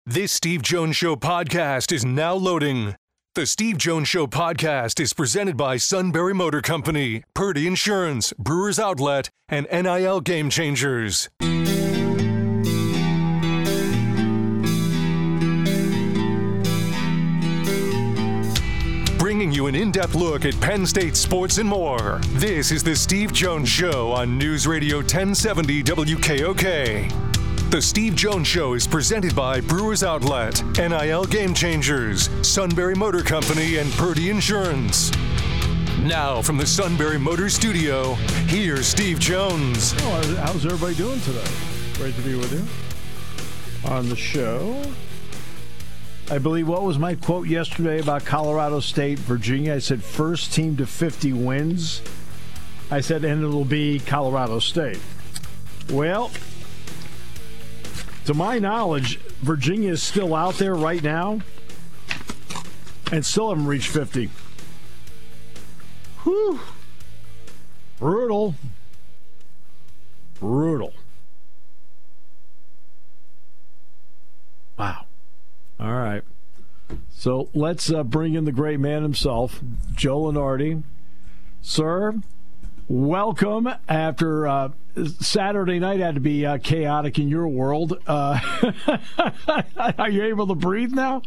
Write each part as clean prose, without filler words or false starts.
This Steve Jones Show podcast is now loading. The Steve Jones Show podcast is presented by Sunbury Motor Company, Purdy Insurance, Brewers Outlet, and NIL Game Changers. Bringing you an in-depth look at Penn State sports and more. This is the Steve Jones Show on News Radio 1070 WKOK. The Steve Jones Show is presented by Brewers Outlet, NIL Game Changers, Sunbury Motor Company, and Purdy Insurance. Now from the Sunbury Motor Studio, here's Steve Jones. Oh, how's everybody doing today? Great to be with you on the show. I believe, what was my quote yesterday about Colorado State, Virginia? I said first team to 50 wins. I said, and it'll be Colorado State. Well, to my knowledge, Virginia is still out there right now and still haven't reached 50. Whew. Brutal. Brutal. Wow. All right. So let's bring in the great man himself, Joe Lunardi. Sir, welcome. After Saturday night had to be chaotic in your world. Are you able to breathe now?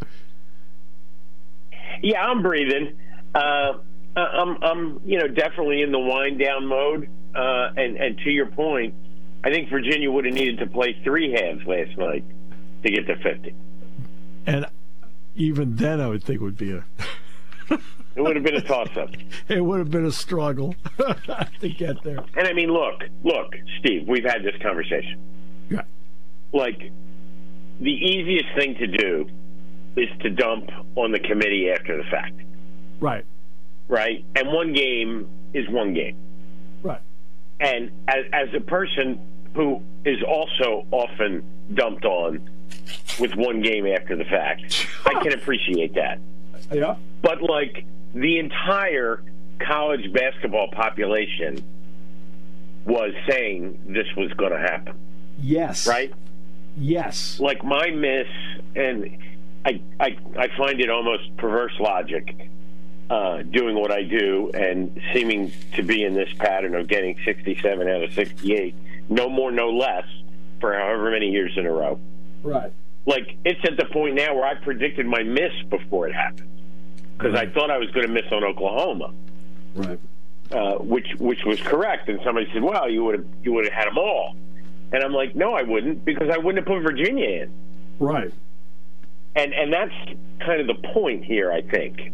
Yeah, I'm breathing. I'm definitely in the wind down mode. And to your point, I think Virginia would have needed to play 3 halves last night to get to 50. And even then, I would think it would be it would have been a toss-up. It would have been a struggle to get there. And I mean, look, Steve, we've had this conversation. Yeah. Like, the easiest thing to do is to dump on the committee after the fact. Right. Right? And one game is one game. Right. And as a person who is also often dumped on with one game after the fact, I can appreciate that. Yeah. But, like, the entire college basketball population was saying this was going to happen. Yes. Right? Yes. Like, my miss, and I find it almost perverse logic, doing what I do and seeming to be in this pattern of getting 67 out of 68, no more, no less, for however many years in a row. Right. Like, it's at the point now where I predicted my miss before it happened, because I thought I was going to miss on Oklahoma, right? Which was correct. And somebody said, "Well, you would have had them all," and I'm like, "No, I wouldn't, because I wouldn't have put Virginia in." Right. And that's kind of the point here, I think.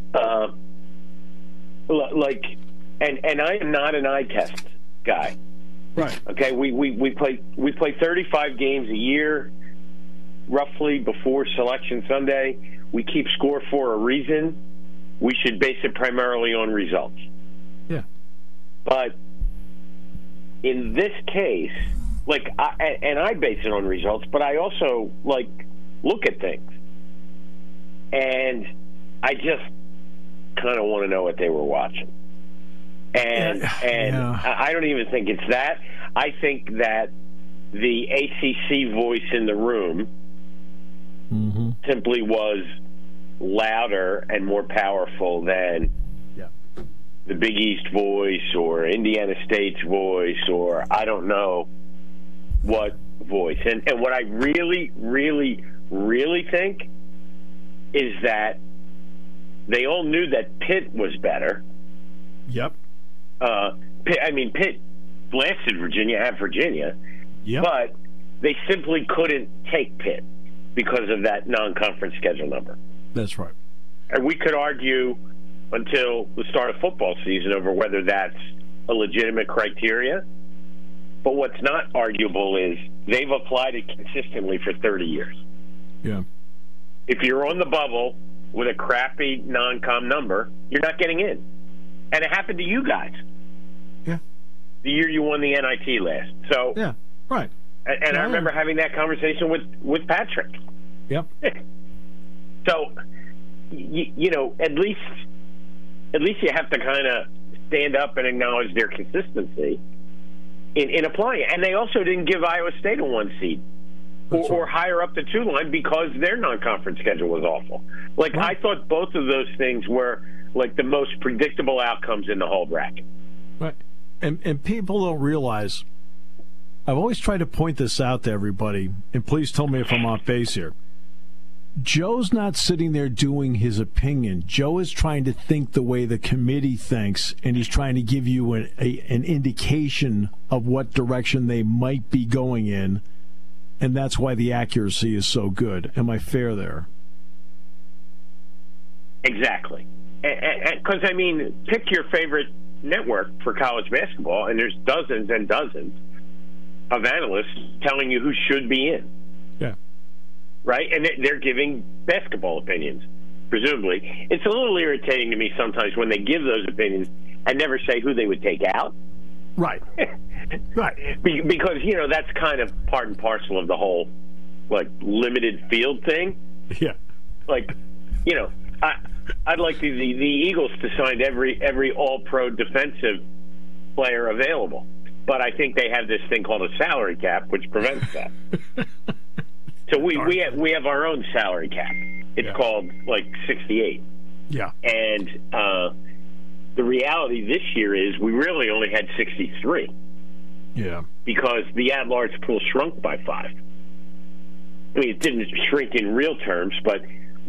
And I am not an eye test guy. Right. Okay. We play 35 games a year, roughly, before Selection Sunday. We keep score for a reason. We should base it primarily on results. Yeah. But in this case, I base it on results, but I also, look at things. And I just kind of want to know what they were watching. And I don't even think it's that. I think that the ACC voice in the room simply was louder and more powerful than the Big East voice or Indiana State's voice or I don't know what voice. And what I really, really, really think is that they all knew that Pitt was better. Yep. Pitt blasted Virginia at Virginia, but they simply couldn't take Pitt because of that non-conference schedule number. That's right. And we could argue until the start of football season over whether that's a legitimate criteria. But what's not arguable is they've applied it consistently for 30 years. Yeah. If you're on the bubble with a crappy non-com number, you're not getting in. And it happened to you guys. Yeah. The year you won the NIT last. So yeah, right. And I remember having that conversation with Patrick. Yep. So, at least you have to kind of stand up and acknowledge their consistency in applying it. And they also didn't give Iowa State a 1 seed. or higher up the 2 line because their non-conference schedule was awful. Like, right. I thought both of those things were like the most predictable outcomes in the whole bracket. Right. And people don't realize, I've always tried to point this out to everybody, and please tell me if I'm off base here. Joe's not sitting there doing his opinion. Joe is trying to think the way the committee thinks, and he's trying to give you an indication of what direction they might be going in, and that's why the accuracy is so good. Am I fair there? Exactly. Because, I mean, pick your favorite network for college basketball, and there's dozens and dozens of analysts telling you who should be in. Yeah. Right? And they're giving basketball opinions, presumably. It's a little irritating to me sometimes when they give those opinions and never say who they would take out. Right. Right. Because, you know, that's kind of part and parcel of the whole, like, limited field thing. Yeah. Like, you know, I'd like the Eagles to sign every all-pro defensive player available. But I think they have this thing called a salary cap, which prevents that. So we have our own salary cap. It's called, like, 68. Yeah. And the reality this year is we really only had 63. Yeah. Because the at-large pool shrunk by 5. I mean, it didn't shrink in real terms, but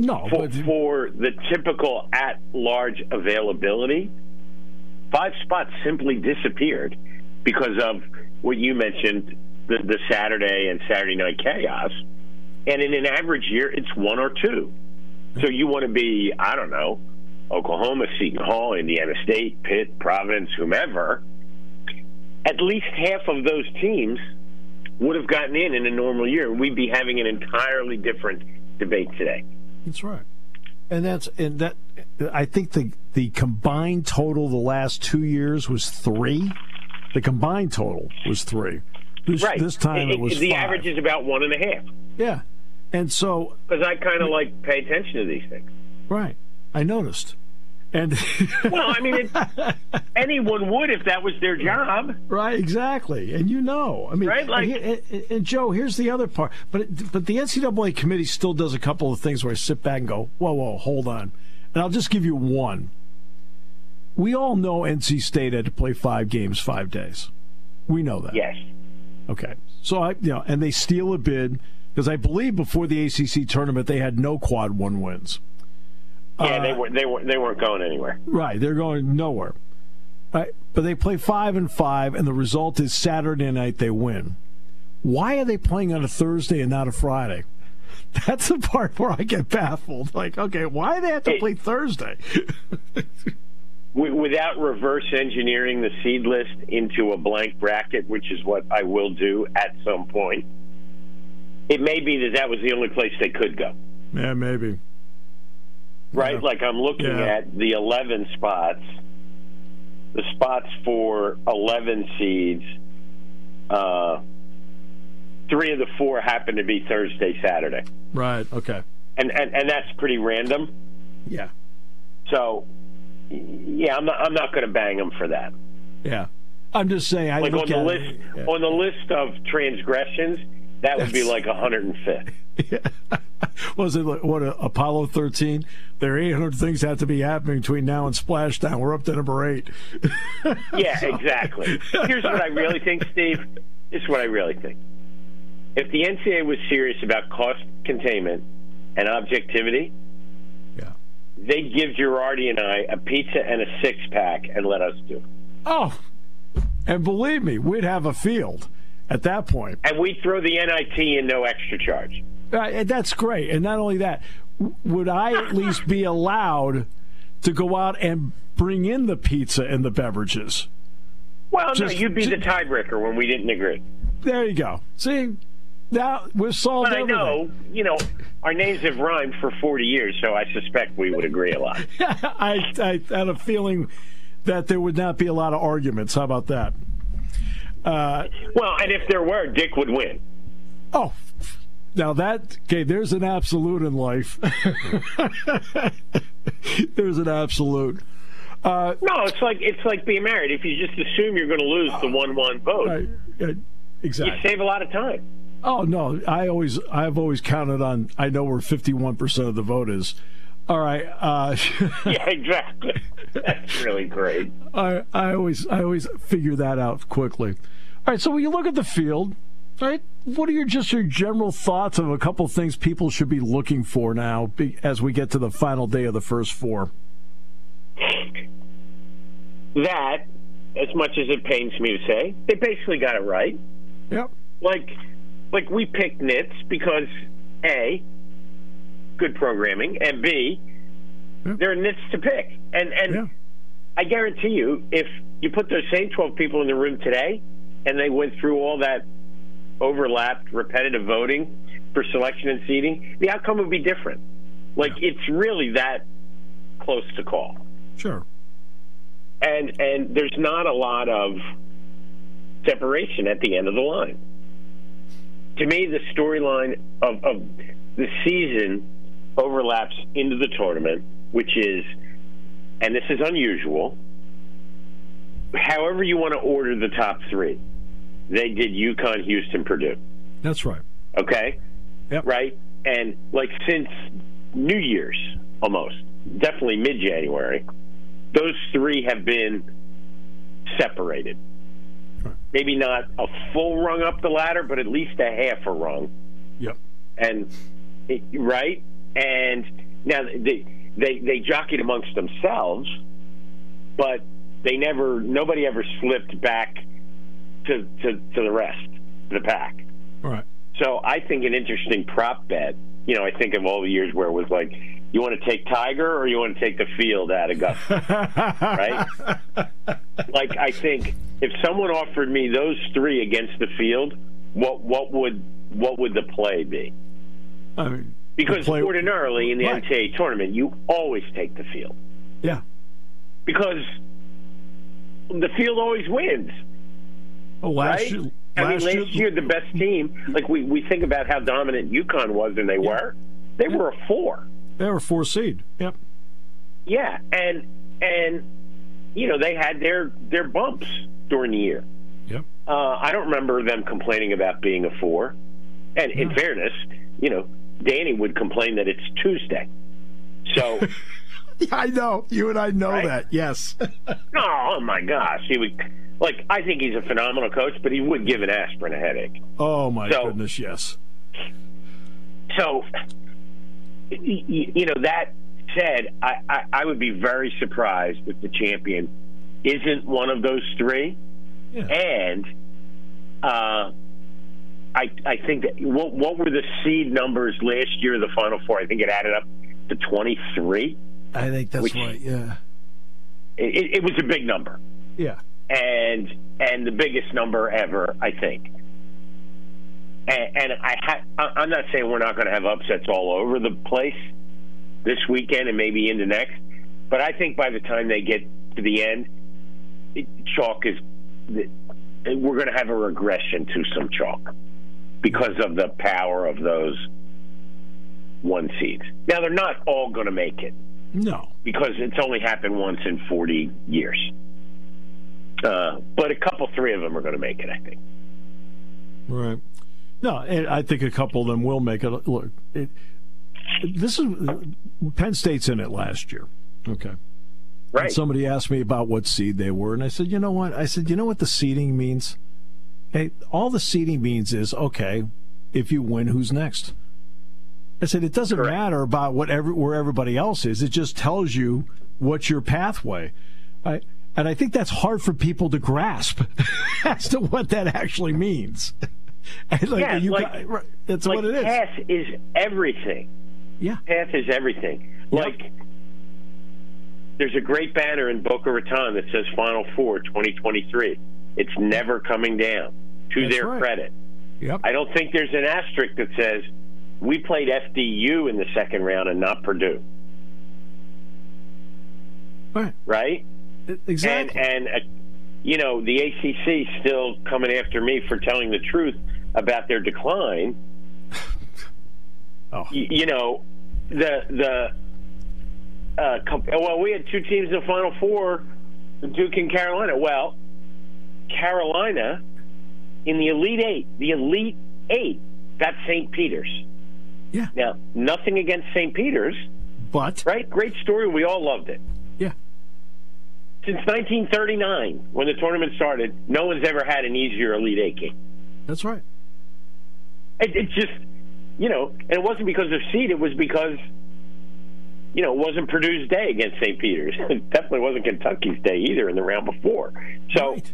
for the typical at-large availability, 5 spots simply disappeared because of what you mentioned, the Saturday and Saturday night chaos. And in an average year, it's 1 or 2. So you want to be, I don't know, Oklahoma, Seton Hall, Indiana State, Pitt, Providence, whomever. At least half of those teams would have gotten in a normal year. We'd be having an entirely different debate today. That's right. And I think the combined total the last 2 years was 3. The combined total was 3. This time it was the 5. average is about 1.5. Yeah. And so, because I kind of like pay attention to these things. Right. I noticed. And well, I mean, anyone would if that was their job. Right, exactly. And you know, I mean, right? Like, and Joe, here's the other part. But the NCAA committee still does a couple of things where I sit back and go, whoa, hold on. And I'll just give you one. We all know NC State had to play 5 games, 5 days. We know that. Yes. Okay. So and they steal a bid because I believe before the ACC tournament they had no quad 1 wins. Yeah, they weren't going anywhere. Right, they're going nowhere. Right, but they play 5 and 5, and the result is Saturday night they win. Why are they playing on a Thursday and not a Friday? That's the part where I get baffled. Like, okay, why do they have to play Thursday? Without reverse engineering the seed list into a blank bracket, which is what I will do at some point, it may be that was the only place they could go. Yeah, maybe. Right? Yeah. Like I'm looking at the 11 spots, the spots for 11 seeds, 3 of the 4 happen to be Thursday, Saturday. Right, okay. And that's pretty random. Yeah. So, yeah, I'm not going to bang them for that. Yeah. I'm just saying, on the list of transgressions, that would be like 105th. Yeah. Was it Apollo 13? There are 800 things that have to be happening between now and Splashdown. We're up to number 8. Yeah, exactly. Here's what I really think, Steve. This is what I really think. If the NCAA was serious about cost containment and objectivity, they'd give Girardi and I a pizza and a 6-pack and let us do it. Oh, and believe me, we'd have a field at that point. And we'd throw the NIT in no extra charge. That's great. And not only that, would I at least be allowed to go out and bring in the pizza and the beverages? Well, no, you'd be the tiebreaker when we didn't agree. There you go. See, now we've solved everything. But I know, our names have rhymed for 40 years, so I suspect we would agree a lot. I had a feeling that there would not be a lot of arguments. How about that? Well, and if there were, Dick would win. Oh, now there's an absolute in life. There's an absolute. No, it's like being married. If you just assume you're going to lose the 1-1 vote, right, exactly, you save a lot of time. Oh no, I've always counted on. I know where 51% of the vote is. All right. Yeah, exactly. That's really great. I always figure that out quickly. All right. So when you look at the field, all right, what are your general thoughts of a couple of things people should be looking for now as we get to the final day of the first four? That, as much as it pains me to say, they basically got it right. Yep. Like we picked Nits because A, good programming, and B, they're Nits to pick. And I guarantee you, if you put those same 12 people in the room today and they went through all that overlapped, repetitive voting for selection and seeding, the outcome would be different. It's really that close to call. Sure. And there's not a lot of separation at the end of the line. To me, the storyline of the season overlaps into the tournament, which is, and this is unusual, however you want to order the top three. They did UConn, Houston, Purdue. That's right. Okay? Yep. Right? And since New Year's, almost, definitely mid-January, those three have been separated. Right. Maybe not a full rung up the ladder, but at least a half a rung. Yep. And right? And now they jockeyed amongst themselves, but nobody ever slipped back to the rest, the pack. All right. So I think an interesting prop bet, I think of all the years where it was like, you want to take Tiger or you want to take the field at Augusta, right? I think if someone offered me those three against the field, what would the play be? I mean, because ordinarily in the NCAA tournament, you always take the field. Yeah. Because the field always wins. Oh, last year, the best team, we think about how dominant UConn was, and they were a 4. They were a 4 seed. Yep. Yeah, and they had their bumps during the year. Yep. I don't remember them complaining about being a 4. And in fairness, Danny would complain that it's Tuesday. So I know. You and I know that. Yes. Oh my gosh, he would. I think he's a phenomenal coach, but he would give an aspirin a headache. Oh my goodness, yes. So, that said, I would be very surprised if the champion isn't one of those three. Yeah. And I think that what were the seed numbers last year of the Final Four? I think it added up to 23. I think that's right. Yeah. It was a big number. Yeah. And the biggest number ever, I think. And I'm not saying we're not going to have upsets all over the place this weekend and maybe into next, but I think by the time they get to the end, we're going to have a regression to some chalk because of the power of those 1 seeds. Now, they're not all going to make it. No. Because it's only happened once in 40 years. But three of them are going to make it, I think. Right. No, and I think a couple of them will make it. Look, this is Penn State's in it last year. Okay. Right. And somebody asked me about what seed they were, and I said, you know what? I said, you know what the seeding means? Okay, all the seeding means is, okay, if you win, who's next? I said, it doesn't matter about where everybody else is. It just tells you what's your pathway. Right? And I think that's hard for people to grasp as to what that actually means. That's what it is. Path is everything. Yeah. Path is everything. Yep. There's a great banner in Boca Raton that says Final Four 2023. It's never coming down, to their credit. Yep. I don't think there's an asterisk that says we played FDU in the second round and not Purdue. Right? Exactly. And the ACC still coming after me for telling the truth about their decline. We had 2 teams in the Final Four, Duke and Carolina. Well, Carolina in the Elite Eight that's St. Peter's. Yeah. Now, nothing against St. Peter's, but right? Great story. We all loved it. Yeah. Since 1939, when the tournament started, no one's ever had an easier Elite Eight game. That's right. It's just, and it wasn't because of seed. It was because, it wasn't Purdue's day against St. Peter's. It definitely wasn't Kentucky's day either in the round before. So, right.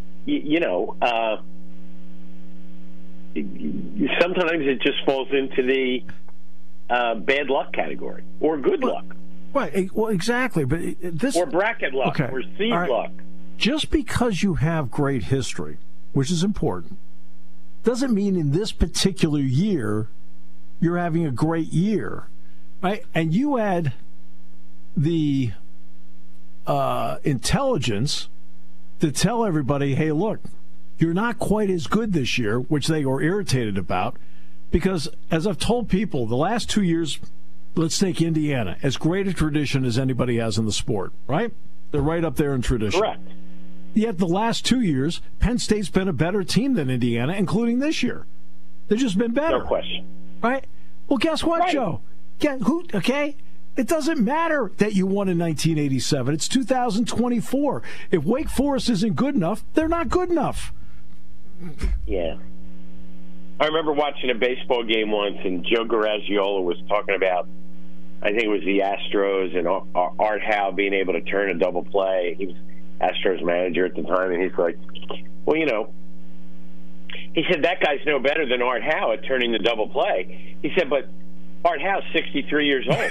Sometimes it just falls into the bad luck category or good luck. Right. Well, exactly. But this or bracket luck or seed luck. Just because you have great history, which is important, doesn't mean in this particular year you're having a great year, right? And you add the intelligence to tell everybody, hey, look, you're not quite as good this year, which they were irritated about, because as I've told people, the last 2 years, let's take Indiana, as great a tradition as anybody has in the sport, right? They're right up there in tradition. Correct. Yet the last 2 years, Penn State's been a better team than Indiana, including this year. They've just been better. No question. Right? Well, guess what, right. Joe? Okay? It doesn't matter that you won in 1987. It's 2024. If Wake Forest isn't good enough, they're not good enough. Yeah. I remember watching a baseball game once, and Joe Garagiola was talking about, I think it was the Astros and Art Howe being able to turn a double play. He was Astros manager at the time, and he's like, well, he said, that guy's no better than Art Howe at turning the double play. He said, but Art Howe's 63 years old.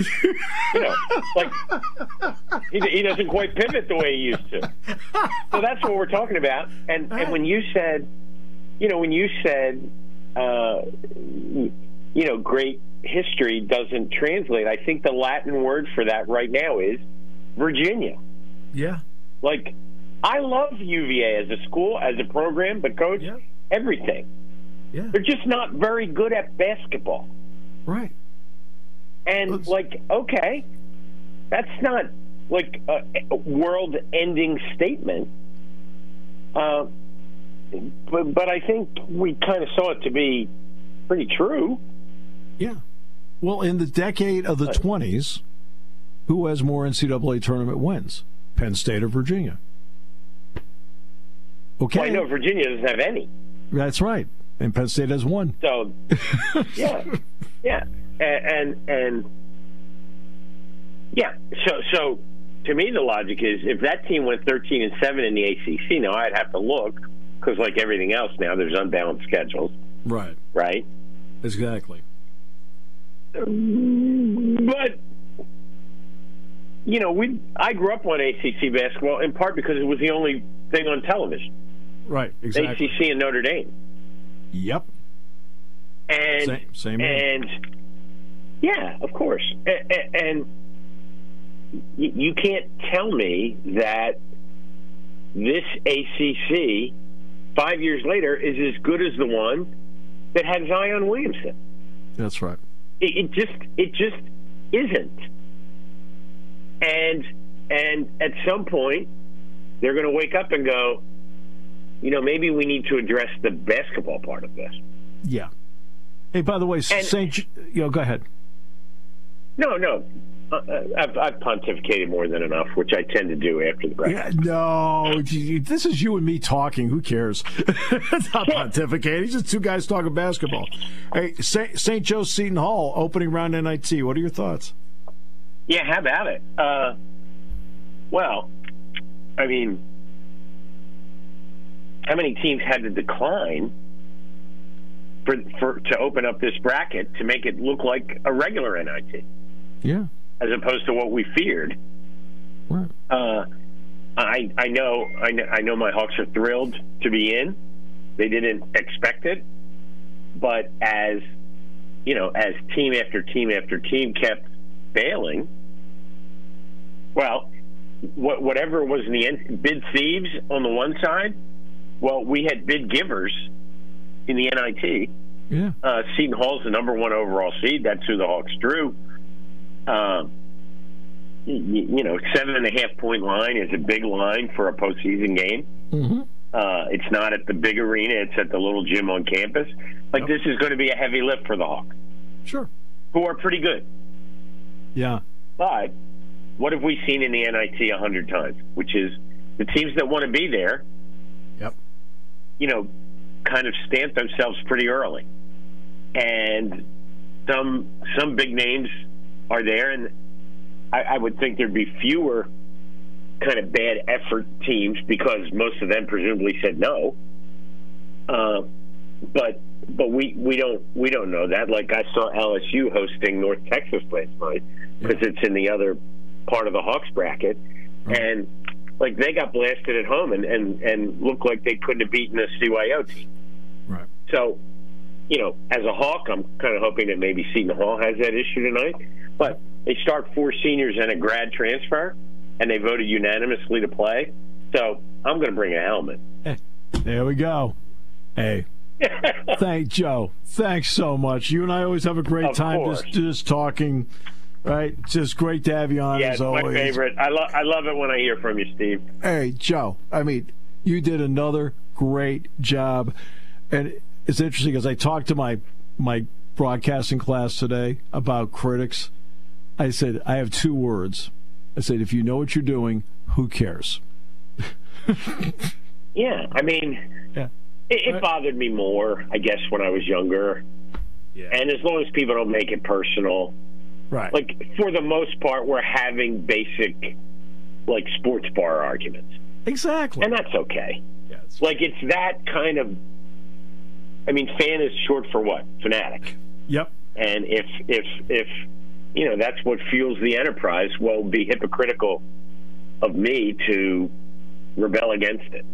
He doesn't quite pivot the way he used to. So that's what we're talking about. And when you said, great history doesn't translate, I think the Latin word for that right now is Virginia. Yeah. I love UVA as a school, as a program, but coach, everything. Yeah. They're just not very good at basketball. Right. And, okay, that's not, a world-ending statement. But I think we kind of saw it to be pretty true. Yeah. Well, in the decade of the 20s, who has more NCAA tournament wins? Penn State or Virginia? Okay. Well, I know Virginia doesn't have any. That's right. And Penn State has one. So, yeah. And So to me, the logic is if that team went 13-7 in the ACC, now I'd have to look because, like everything else now, there's unbalanced schedules. Right. Right. Exactly. But I grew up on ACC basketball in part because it was the only thing on television. Right. Exactly. ACC and Notre Dame. Yep. And same. And yeah, of course. And you can't tell me that this ACC 5 years later is as good as the one that had Zion Williamson. That's right. It just isn't. And at some point, they're going to wake up and go, maybe we need to address the basketball part of this. Yeah. Hey, by the way, go ahead. No. I've pontificated more than enough, which I tend to do after the bracket. Yeah, no, this is you and me talking. Who cares? It's not pontificating. It's just two guys talking basketball. Hey, St. Joe Seton Hall, opening round NIT. What are your thoughts? Yeah, how about it? Well, I mean, how many teams had to decline to open up this bracket to make it look like a regular NIT? Yeah. As opposed to what we feared. Right. I know my Hawks are thrilled to be in. They didn't expect it, but as team after team after team kept failing, well, whatever was in the end, bid thieves on the one side. Well, we had bid givers in the NIT. Yeah. Seton Hall's the number one overall seed. That's who the Hawks drew. 7.5 point line is a big line for a postseason game. Mm-hmm. It's not at the big arena. It's at the little gym on campus. Like, This is going to be a heavy lift for the Hawks. Sure. Who are pretty good. Yeah. But what have we seen in the NIT 100 times? Which is the teams that want to be there, kind of stamp themselves pretty early. And some big names are there, and I would think there'd be fewer kind of bad effort teams because most of them presumably said no. But we don't know that. Like, I saw LSU hosting North Texas last night because it's in the other part of the Hawks bracket, and like they got blasted at home and looked like they couldn't have beaten a CYO team. Right. So, as a Hawk, I'm kind of hoping that maybe Seton Hall has that issue tonight. But they start 4 seniors and a grad transfer, and they voted unanimously to play. So I'm going to bring a helmet. Hey, there we go. Hey. Thank Joe. Thanks so much. You and I always have a great time just talking. Right? It's just great to have you on, as always. Yeah, it's my favorite. I love it when I hear from you, Steve. Hey, Joe, you did another great job. And it's interesting because I talked to my broadcasting class today about critics. I said, I have 2 words. I said, if you know what you're doing, who cares? Yeah, it bothered me more, I guess, when I was younger. Yeah. And as long as people don't make it personal. Right. Like, for the most part, we're having basic, like, sports bar arguments. Exactly. And that's okay. Yeah, it's that kind of, fan is short for what? Fanatic. Yep. And if that's what fuels the enterprise, well, it would be hypocritical of me to rebel against it.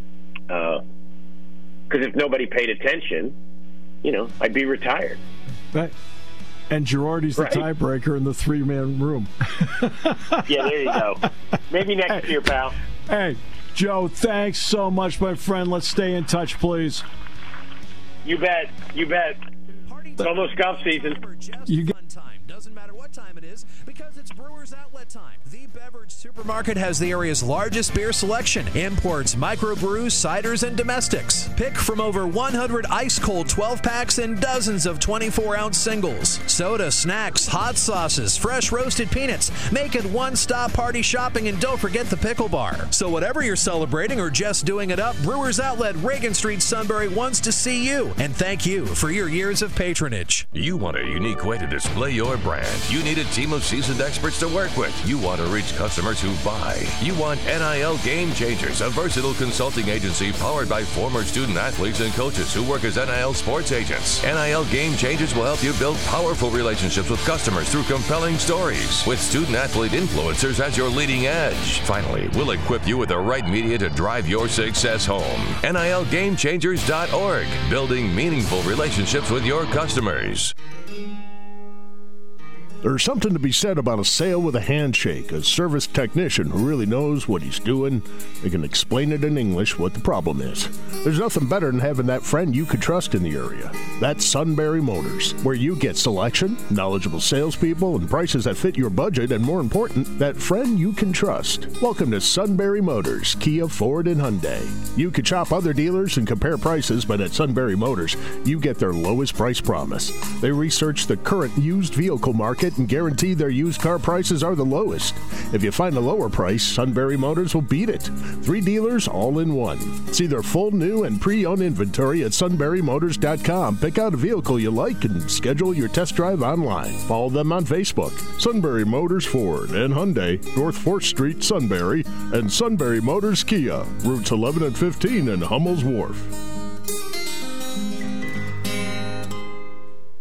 Because if nobody paid attention, I'd be retired. Right. And Girardi's the tiebreaker in the 3-man room. Yeah, there you go. Maybe next year, pal. Hey, Joe, thanks so much, my friend. Let's stay in touch, please. You bet. It's almost golf season. Doesn't matter what time it is, because it's Brewers Outlet time. The beverage supermarket has the area's largest beer selection, imports, microbrews, ciders, and domestics. Pick from over 100 ice-cold 12-packs and dozens of 24-ounce singles. Soda, snacks, hot sauces, fresh roasted peanuts. Make it one-stop party shopping, and don't forget the pickle bar. So whatever you're celebrating or just doing it up, Brewers Outlet, Reagan Street, Sunbury wants to see you. And thank you for your years of patronage. You want a unique way to display your brand. You need a team of seasoned experts to work with. You want to reach customers who buy. You want NIL Game Changers, a versatile consulting agency powered by former student athletes and coaches who work as NIL sports agents. NIL Game Changers will help you build powerful relationships with customers through compelling stories, with student athlete influencers as your leading edge. Finally, we'll equip you with the right media to drive your success home. NILGameChangers.org, building meaningful relationships with your customers. There's something to be said about a sale with a handshake, a service technician who really knows what he's doing. They can explain it in English what the problem is. There's nothing better than having that friend you could trust in the area. That's Sunbury Motors, where you get selection, knowledgeable salespeople, and prices that fit your budget, and more important, that friend you can trust. Welcome to Sunbury Motors, Kia, Ford, and Hyundai. You could shop other dealers and compare prices, but at Sunbury Motors, you get their lowest price promise. They research the current used vehicle market and guarantee their used car prices are the lowest. If you find a lower price, Sunbury Motors will beat it. 3 dealers all in one. See their full new and pre-owned inventory at sunburymotors.com. Pick out a vehicle you like and schedule your test drive online. Follow them on Facebook. Sunbury Motors Ford and Hyundai, North 4th Street, Sunbury, and Sunbury Motors Kia, routes 11 and 15 in Hummel's Wharf.